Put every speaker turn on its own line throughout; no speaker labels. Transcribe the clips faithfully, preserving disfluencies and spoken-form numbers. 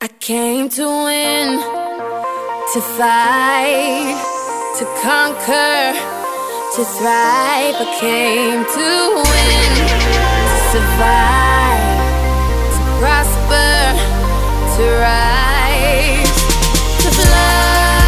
I came to win, to fight, to conquer, to thrive. I came to win, to survive, to prosper, to rise, to fly.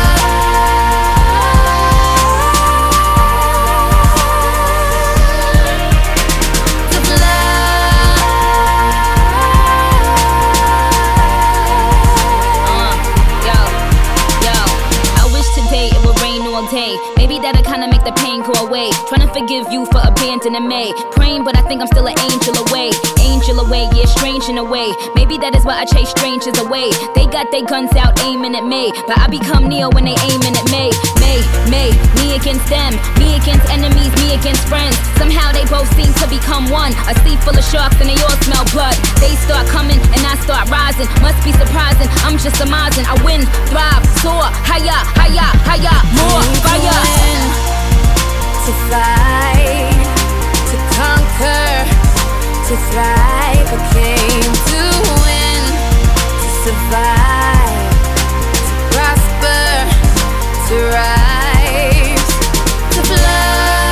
Day. Maybe that'll kinda make the pain go away. Trying to forgive you for abandoning me. Praying, but I think I'm still an angel away. Angel away, yeah, strange in a way. Maybe that is why I chase strangers away. They got their guns out aiming at me, but I become Neo when they aiming at me. May, May, me against them, me against enemies, me against friends. Somehow they both seem to become one. A sea full of sharks and they all smell blood. They start coming and I start rising. Must be surprising, I'm just surmising. I win, thrive, soar, higher, higher, higher, more.
To win, to fight, to conquer, to thrive. I came to win, to survive, to prosper, to rise, to fly.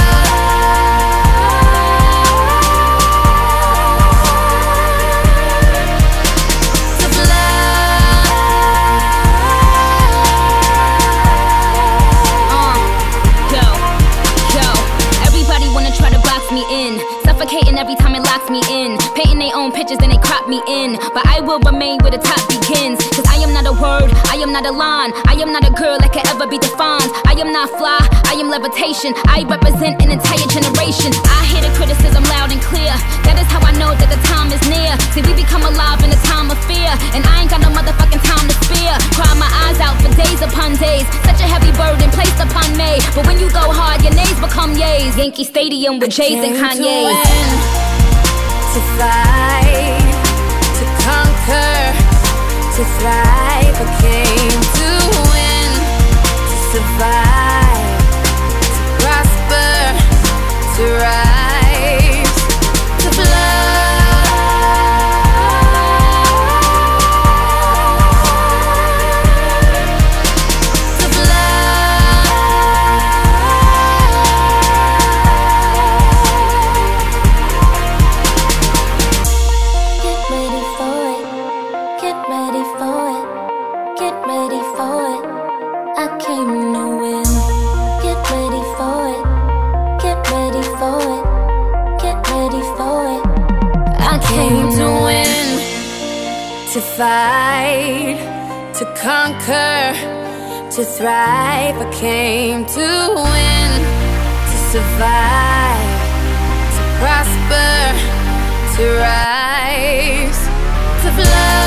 Suffocating every time it locks me in. Painting their own pictures and they crop me in. But I will remain where the top begins. Cause I am not a word, I am not a line. I am not a girl that can ever be defined. I am not fly, I am levitation. I represent an entire generation. I hear the criticism loud and clear. That is how I know that the time is near. See, we become alive in a time of fear. And I ain't got no motherfucking time to spare. Cry my eyes out for days upon days. Such a heavy burden placed upon me. But when you go hard, your nays become yays. Yankee Stadium with Jays and Kanye's.
To fight, to conquer, to thrive. I came to win, to survive, to prosper, to rise, to fly. To fight, to conquer, to thrive. I came to win, to survive, to prosper, to rise, to fly.